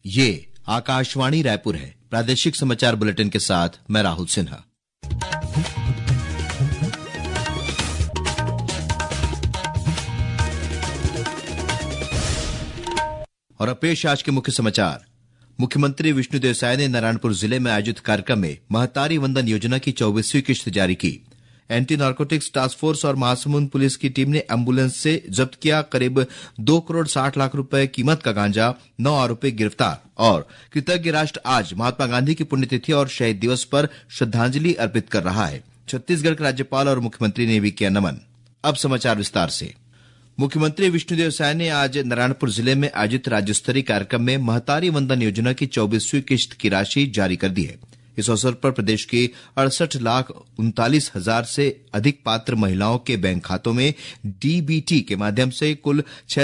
ये आकाशवाणी रायपुर है। प्रादेशिक समाचार बुलेटिन के साथ मैं राहुल सिन्हा। और अब पेश आज के मुख्य समाचार। मुख्यमंत्री विष्णुदेव साय ने नारायणपुर जिले में आयोजित कार्यक्रम में महतारी वंदन योजना की 24वीं किश्त जारी की। एंटी नारकोटिक्स टास्क फोर्स और महासमुंद पुलिस की टीम ने एम्बुलेंस से जब्त किया करीब 2 करोड़ 60 लाख रुपए कीमत का गांजा, 9 आरोपी गिरफ्तार। और कृतज्ञ राष्ट्र आज महात्मा गांधी की पुण्यतिथि और शहीद दिवस पर श्रद्धांजलि अर्पित कर रहा है। छत्तीसगढ़ के राज्यपाल और मुख्यमंत्री ने भी किया नमन। अब समाचार विस्तार से। मुख्यमंत्री विष्णुदेव साय ने आज नारायणपुर जिले में आयोजित राज्य स्तरीय कार्यक्रम में महतारी वंदन योजना की 24वीं किश्त की राशि जारी कर दी है। इस अवसर पर प्रदेश की 68,39,000 से अधिक पात्र महिलाओं के बैंक खातों में डीबीटी के माध्यम से कुल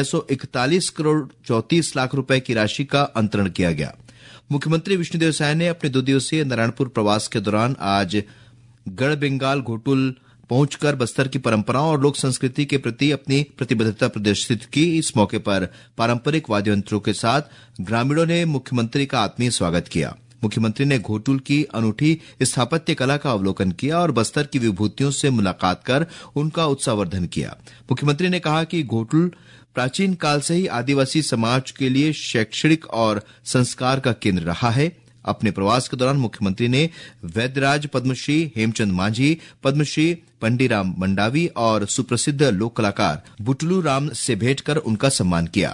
641 करोड़ 34 लाख रुपए की राशि का अंतरण किया गया। मुख्यमंत्री विष्णुदेव साय ने अपने 2 दिवसीय नारायणपुर प्रवास के दौरान आज गढ़ बेंगाल घोटुल पहुंचकर बस्तर की परंपराओं और लोक संस्कृति के प्रति अपनी प्रतिबद्धता प्रदर्शित की। इस मौके पर पारंपरिक वाद्य यंत्रों के साथ ग्रामीणों ने मुख्यमंत्री का आत्मीय स्वागत किया। मुख्यमंत्री ने घोटुल की अनूठी स्थापत्य कला का अवलोकन किया और बस्तर की विभूतियों से मुलाकात कर उनका उत्साहवर्धन किया। मुख्यमंत्री ने कहा कि घोटुल प्राचीन काल से ही आदिवासी समाज के लिए शैक्षणिक और संस्कार का केंद्र रहा है। अपने प्रवास के दौरान मुख्यमंत्री ने वैद्यराज पद्मश्री हेमचंद मांझी, पद्मश्री पंडीराम मंडावी और सुप्रसिद्ध लोक कलाकार बुटलू राम से भेंट कर उनका सम्मान किया।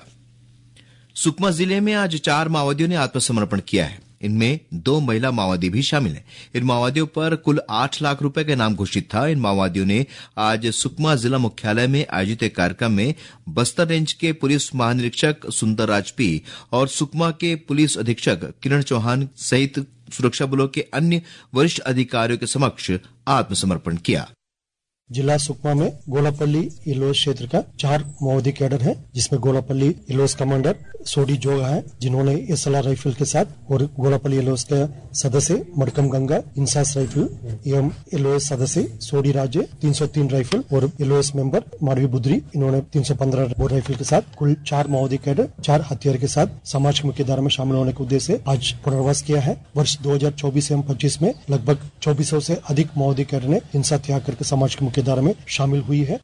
सुकमा जिले में आज 4 माओवादियों ने आत्मसमर्पण किया है। इनमें 2 महिला माओवादी भी शामिल हैं। इन माओवादियों पर कुल 8 लाख रुपए का इनाम घोषित था। इन माओवादियों ने आज सुकमा जिला मुख्यालय में आयोजित एक कार्यक्रम में बस्तर रेंज के पुलिस महानिरीक्षक सुंदर राज पी और सुकमा के पुलिस अधीक्षक किरण चौहान सहित सुरक्षा बलों के अन्य वरिष्ठ अधिकारियों के समक्ष आत्मसमर्पण किया। जिला सुकमा में गोलापल्ली इलोस क्षेत्र का 4 माओवादी कैडर है, जिसमें गोलापल्ली इलोस कमांडर सोडी जोगा है, जिन्होंने एसएलआर राइफल के साथ, और गोलापल्ली इलोस के सदस्य मडकम गंगा इंसास राइफल एवं इलोस सदस्य सोडी राजे 303 राइफल और इलोस मेंबर मारवी बुद्री, इन्होंने 315 बोर राइफल के साथ कुल 4 माओवादी कैडर 4 हथियार के साथ समाज की मुख्यधारा में शामिल होने के उद्देश्य से आज पुनर्वास किया है। वर्ष 2024 एवं 25 में लगभग 2400 से अधिक माओवादी कैडर ने हिंसा त्याग करके समाज की धारा में शामिल हुई है।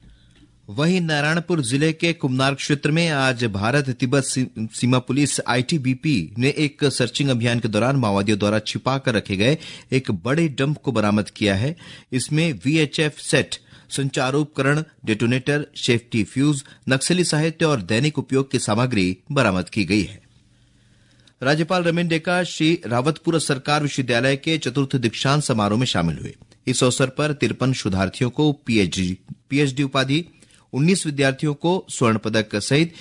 वहीं नारायणपुर जिले के कुमनार क्षेत्र में आज भारत तिब्बत सीमा पुलिस आईटीबीपी ने एक सर्चिंग अभियान के दौरान माओवादियों द्वारा छिपा कर रखे गए एक बड़े डंप को बरामद किया है। इसमें वीएचएफ सेट, संचारोपकरण, डेटोनेटर, सेफ्टी फ्यूज, नक्सली साहित्य और दैनिक उपयोग की सामग्री बरामद की गई है। राज्यपाल रमेन डेका श्री रावतपुर सरकार विश्वविद्यालय के 4th दीक्षांत समारोह में शामिल हुए। इस अवसर पर 53 शोधार्थियों को पीएचडी उपाधि, 19 विद्यार्थियों को स्वर्ण पदक सहित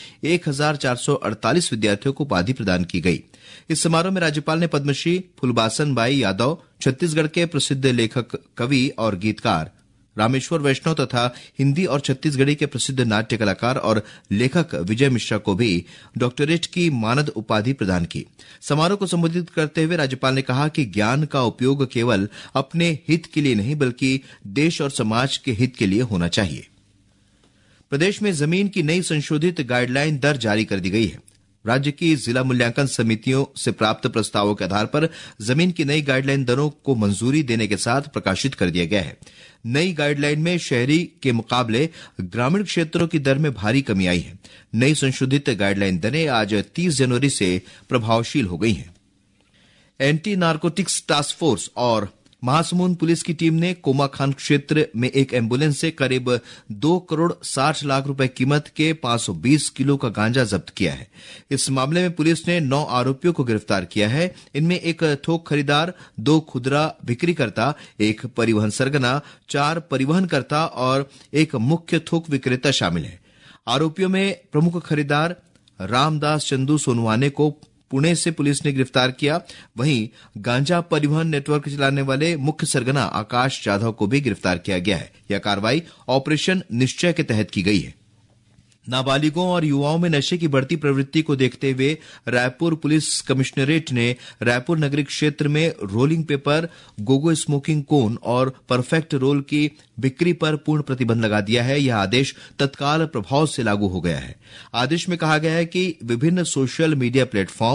1448 विद्यार्थियों को उपाधि प्रदान की गई। इस समारोह में राज्यपाल ने पद्मश्री फुलबासन बाई यादव, छत्तीसगढ़ के प्रसिद्ध लेखक, कवि और गीतकार रामेश्वर वैष्णव तथा हिंदी और छत्तीसगढ़ी के प्रसिद्ध नाट्य कलाकार और लेखक विजय मिश्रा को भी डॉक्टरेट की मानद उपाधि प्रदान की। समारोह को संबोधित करते हुए राज्यपाल ने कहा कि ज्ञान का उपयोग केवल अपने हित के लिए नहीं बल्कि देश और समाज के हित के लिए होना चाहिए। प्रदेश में जमीन की नई संशोधित गाइडलाइन दर जारी कर दी गई है। राज्य की जिला मूल्यांकन समितियों से प्राप्त प्रस्तावों के आधार पर जमीन की नई गाइडलाइन दरों को मंजूरी देने के साथ प्रकाशित कर दिया गया है। नई गाइडलाइन में शहरी के मुकाबले ग्रामीण क्षेत्रों की दर में भारी कमी आई है। नई संशोधित गाइडलाइन दरें आज 30 जनवरी से प्रभावशील हो गई हैं। एंटी नारकोटिक्स टास्क फोर्स और महासमुंद पुलिस की टीम ने कोमाखान क्षेत्र में एक एम्बुलेंस से करीब 2 करोड़ 60 लाख रुपए कीमत के 520 किलो का गांजा जब्त किया है। इस मामले में पुलिस ने 9 आरोपियों को गिरफ्तार किया है। इनमें एक थोक खरीदार, 2 खुदरा बिक्रीकर्ता, 1 परिवहन सरगना, 4 परिवहनकर्ता और 1 मुख्य थोक विक्रेता शामिल है। आरोपियों में प्रमुख खरीदार रामदास चंदू सोनवाने को पुणे से पुलिस ने गिरफ्तार किया। वहीं गांजा परिवहन नेटवर्क चलाने वाले मुख्य सरगना आकाश जाधव को भी गिरफ्तार किया गया है। यह कार्रवाई ऑपरेशन निश्चय के तहत की गई है। नाबालिगों और युवाओं में नशे की बढ़ती प्रवृत्ति को देखते हुए रायपुर पुलिस कमिश्नरेट ने रायपुर नगरीय क्षेत्र में rolling paper, gogo smoking cone और परफेक्ट रोल की बिक्री पर पूर्ण प्रतिबंध लगा दिया है। यह आदेश तत्काल प्रभाव से लागू हो गया है। आदेश में कहा गया है कि विभिन्न सोशल मीडिया प्लेटफॉर्म,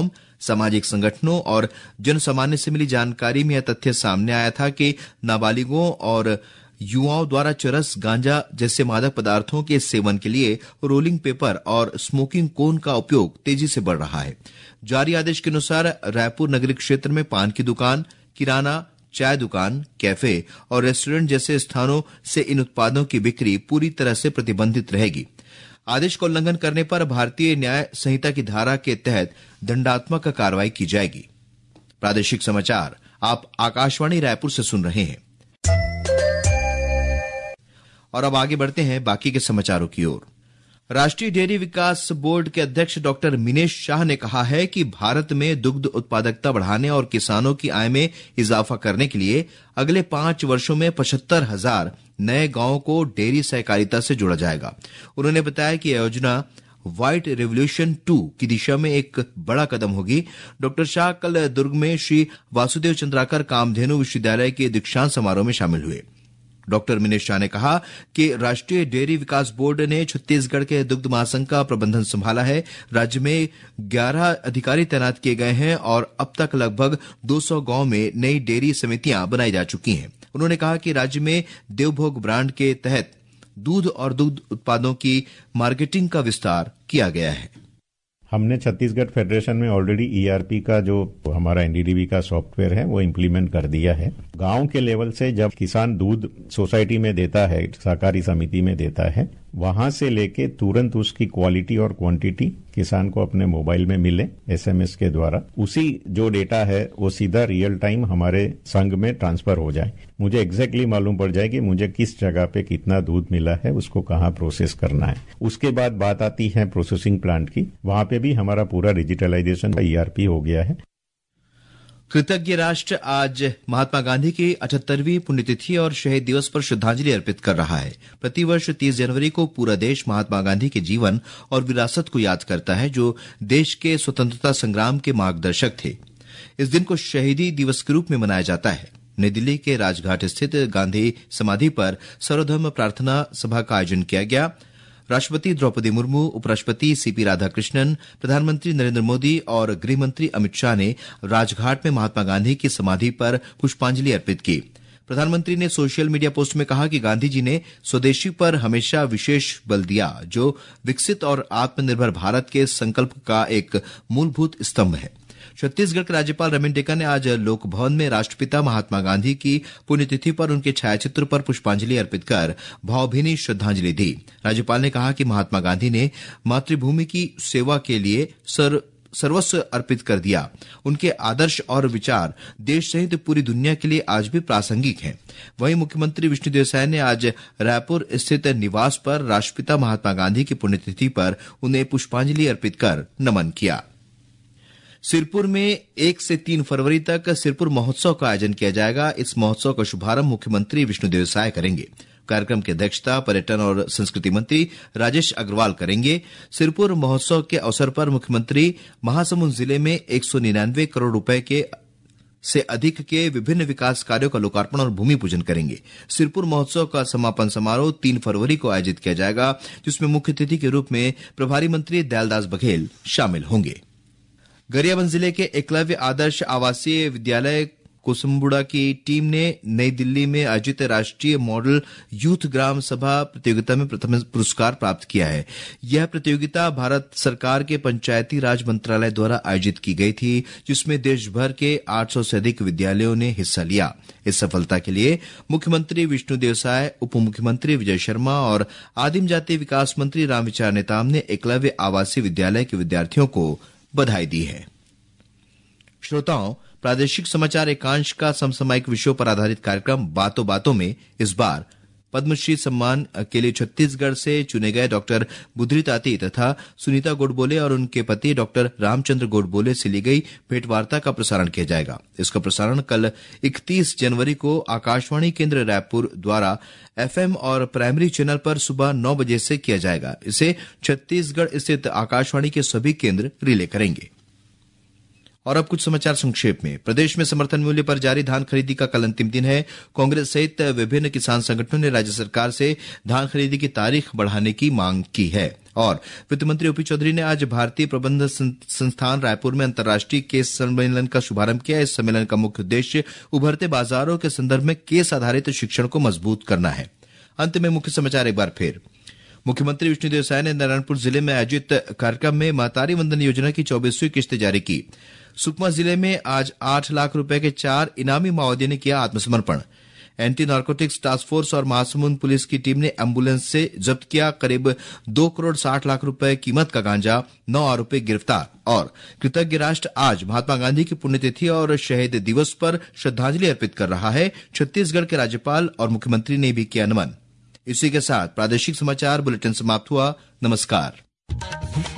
सामाजिक संगठनों और जन सामान्य से मिली जानकारी में यह तथ्य सामने आया था कि नाबालिगों और युवाओं द्वारा चरस, गांजा जैसे मादक पदार्थों के सेवन के लिए रोलिंग पेपर और स्मोकिंग कोन का उपयोग तेजी से बढ़ रहा है। जारी आदेश के अनुसार रायपुर नगरीय क्षेत्र में पान की दुकान, किराना, चाय दुकान, कैफे और रेस्टोरेंट जैसे स्थानों से इन उत्पादों की बिक्री पूरी तरह से प्रतिबंधित रहेगी। आदेश का उल्लंघन करने पर भारतीय न्याय संहिता की धारा के तहत दंडात्मक कार्रवाई की जाएगी। प्रादेशिक समाचार आप आकाशवाणी रायपुर से सुन रहे हैं और अब आगे बढ़ते हैं बाकी के समाचारों की ओर। राष्ट्रीय डेयरी विकास बोर्ड के अध्यक्ष डॉक्टर मिनेश शाह ने कहा है कि भारत में दुग्ध उत्पादकता बढ़ाने और किसानों की आय में इजाफा करने के लिए अगले 5 वर्षों में 75,000 नए गांवों को डेयरी सहकारिता से जोड़ा जाएगा। उन्होंने बताया कि यह योजना व्हाइट रेवोल्यूशन 2 की दिशा में एक बड़ा कदम होगी। डॉक्टर शाह कल दुर्ग में श्री वासुदेव चंद्राकर कामधेनु विश्वविद्यालय के दीक्षांत समारोह में शामिल हुए। डॉक्टर मिनेश शाह ने कहा कि राष्ट्रीय डेयरी विकास बोर्ड ने छत्तीसगढ़ के दुग्ध महासंघ का प्रबंधन संभाला है। राज्य में 11 अधिकारी तैनात किए गए हैं और अब तक लगभग 200 गांव में नई डेयरी समितियां बनाई जा चुकी हैं। उन्होंने कहा कि राज्य में देवभोग ब्रांड के तहत दूध और दुग्ध उत्पादों की मार्केटिंग का विस्तार किया गया है। हमने छत्तीसगढ़ फेडरेशन में ऑलरेडी ईआरपी का जो हमारा एनडीडीबी का सॉफ्टवेयर है वो इम्प्लीमेंट कर दिया है। गांव के लेवल से जब किसान दूध सोसाइटी में देता है, सहकारी समिति में देता है, वहां से लेके तुरंत उसकी क्वालिटी और क्वांटिटी किसान को अपने मोबाइल में मिले एसएमएस के द्वारा, उसी जो डेटा है वो सीधा रियल टाइम हमारे संघ में ट्रांसफर हो जाए। मुझे एग्जैक्टली मालूम पड़ जाए कि मुझे किस जगह पे कितना दूध मिला है, उसको कहाँ प्रोसेस करना है। उसके बाद बात आती है प्रोसेसिंग प्लांट की, वहां पे भी हमारा पूरा डिजिटलाइजेशन का ईआरपी हो गया है। कृतज्ञ राष्ट्र आज महात्मा गांधी की 78वीं पुण्यतिथि और शहीद दिवस पर श्रद्धांजलि अर्पित कर रहा है। प्रतिवर्ष 30 जनवरी को पूरा देश महात्मा गांधी के जीवन और विरासत को याद करता है, जो देश के स्वतंत्रता संग्राम के मार्गदर्शक थे। इस दिन को शहीदी दिवस के रूप में मनाया जाता है। नई दिल्ली के राजघाट स्थित गांधी समाधि पर सर्वधर्म प्रार्थना सभा का आयोजन किया गया। राष्ट्रपति द्रौपदी मुर्मू, उपराष्ट्रपति सीपी राधाकृष्णन, प्रधानमंत्री नरेंद्र मोदी और गृहमंत्री अमित शाह ने राजघाट में महात्मा गांधी की समाधि पर पुष्पांजलि अर्पित की। प्रधानमंत्री ने सोशल मीडिया पोस्ट में कहा कि गांधी जी ने स्वदेशी पर हमेशा विशेष बल दिया, जो विकसित और आत्मनिर्भर भारत के संकल्प का एक मूलभूत स्तंभ है। छत्तीसगढ़ के राज्यपाल रमेन डेका ने आज लोक भवन में राष्ट्रपिता महात्मा गांधी की पुण्यतिथि पर उनके छायाचित्र पर पुष्पांजलि अर्पित कर भावभीनी श्रद्धांजलि दी। राज्यपाल ने कहा कि महात्मा गांधी ने मातृभूमि की सेवा के लिए सर्वस्व अर्पित कर दिया। उनके आदर्श और विचार देश सहित पूरी दुनिया के लिए आज भी प्रासंगिक हैं। वहीं मुख्यमंत्री विष्णुदेव साय ने आज रायपुर स्थित निवास पर राष्ट्रपिता महात्मा गांधी की पुण्यतिथि पर उन्हें पुष्पांजलि अर्पित कर नमन किया। सिरपुर में 1 से 3 फरवरी तक सिरपुर महोत्सव का आयोजन किया जाएगा। इस महोत्सव का शुभारंभ मुख्यमंत्री विष्णुदेव साय करेंगे। कार्यक्रम की अध्यक्षता पर्यटन और संस्कृति मंत्री राजेश अग्रवाल करेंगे। सिरपुर महोत्सव के अवसर पर मुख्यमंत्री महासमुंद जिले में 199 करोड़ रुपए के से अधिक के विभिन्न विकास कार्यों का लोकार्पण और भूमि पूजन करेंगे। सिरपुर महोत्सव का समापन समारोह 3 फरवरी को आयोजित किया जाएगा, जिसमें मुख्य अतिथि के रूप में प्रभारी मंत्री दयालदास बघेल शामिल होंगे। गरियाबंद जिले के एकलव्य आदर्श आवासीय विद्यालय कुसुम्बुड़ा की टीम ने नई दिल्ली में आयोजित राष्ट्रीय मॉडल यूथ ग्राम सभा प्रतियोगिता में प्रथम पुरस्कार प्राप्त किया है। यह प्रतियोगिता भारत सरकार के पंचायती राज मंत्रालय द्वारा आयोजित की गई थी, जिसमें देश भर के 800 से अधिक विद्यालयों ने हिस्सा लिया। इस सफलता के लिए मुख्यमंत्री विष्णुदेव साय, उप मुख्यमंत्री विजय शर्मा और आदिम जाति विकास मंत्री रामविचार नेताम ने एकलव्य आवासीय विद्यालय के विद्यार्थियों को बधाई दी है। श्रोताओं, प्रादेशिक समाचार एकांश का समसामयिक विषयों पर आधारित कार्यक्रम बातों बातों में इस बार पद्मश्री सम्मान के लिए छत्तीसगढ़ से चुने गए डॉक्टर बुधरी ताती तथा सुनीता गोडबोले और उनके पति डॉक्टर रामचंद्र गोडबोले से ली गई भेंटवार्ता का प्रसारण किया जाएगा। इसका प्रसारण कल 31 जनवरी को आकाशवाणी केंद्र रायपुर द्वारा एफएम और प्राइमरी चैनल पर सुबह 9 बजे से किया जाएगा। इसे छत्तीसगढ़ स्थित आकाशवाणी के सभी केंद्र रिले करेंगे। और अब कुछ समाचार संक्षेप में। प्रदेश में समर्थन मूल्य पर जारी धान खरीदी का कल अंतिम दिन है। कांग्रेस सहित विभिन्न किसान संगठनों ने राज्य सरकार से धान खरीदी की तारीख बढ़ाने की मांग की है। और वित्त मंत्री ओपी चौधरी ने आज भारतीय प्रबंध संस्थान रायपुर में अंतर्राष्ट्रीय केस सम्मेलन का शुभारंभ किया। इस सम्मेलन का मुख्य उद्देश्य उभरते बाजारों के संदर्भ में केस आधारित शिक्षण को मजबूत करना है। अंत में मुख्य समाचार एक बार फिर। मुख्यमंत्री विष्णुदेव साय ने नारायणपुर जिले में आयोजित कार्यक्रम में मातारी वंदन योजना की 24वीं किस्त जारी की। सुकमा जिले में आज 8 लाख रुपए के 4 इनामी माओवादियों ने किया आत्मसमर्पण। एंटी नार्कोटिक्स टास्क फोर्स और महासमुंद पुलिस की टीम ने एम्बुलेंस से जब्त किया करीब 2 करोड़ 60 लाख रुपए कीमत का गांजा, 9 आरोपी गिरफ्तार। और कृतज्ञ राष्ट्र आज महात्मा गांधी की पुण्यतिथि और शहीद दिवस पर श्रद्धांजलि अर्पित कर रहा है। छत्तीसगढ़ के राज्यपाल और मुख्यमंत्री ने भी किया नमन। इसी के साथ प्रादेशिक समाचार बुलेटिन समाप्त हुआ। नमस्कार।